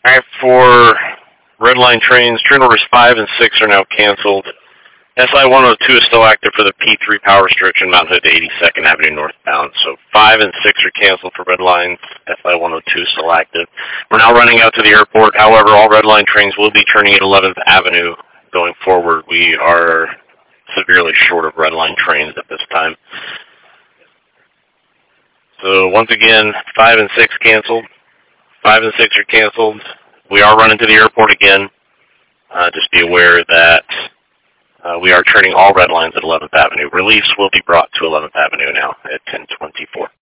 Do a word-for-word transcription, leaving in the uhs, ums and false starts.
Alright, for red line trains, train orders five and six are now canceled. S I one oh two is still active for the P three power restriction, Mount Hood to eighty-second Avenue northbound. So five and six are canceled for red lines. S I one oh two is still active. We're now running out to the airport. However, all red line trains will be turning at eleventh Avenue going forward. We are severely short of red line trains at this time. So once again, five and six canceled. five and six are canceled. We are running to the airport again. Uh, just be aware that uh, we are turning all red lines at eleventh Avenue. Reliefs will be brought to eleventh Avenue now at ten twenty-four.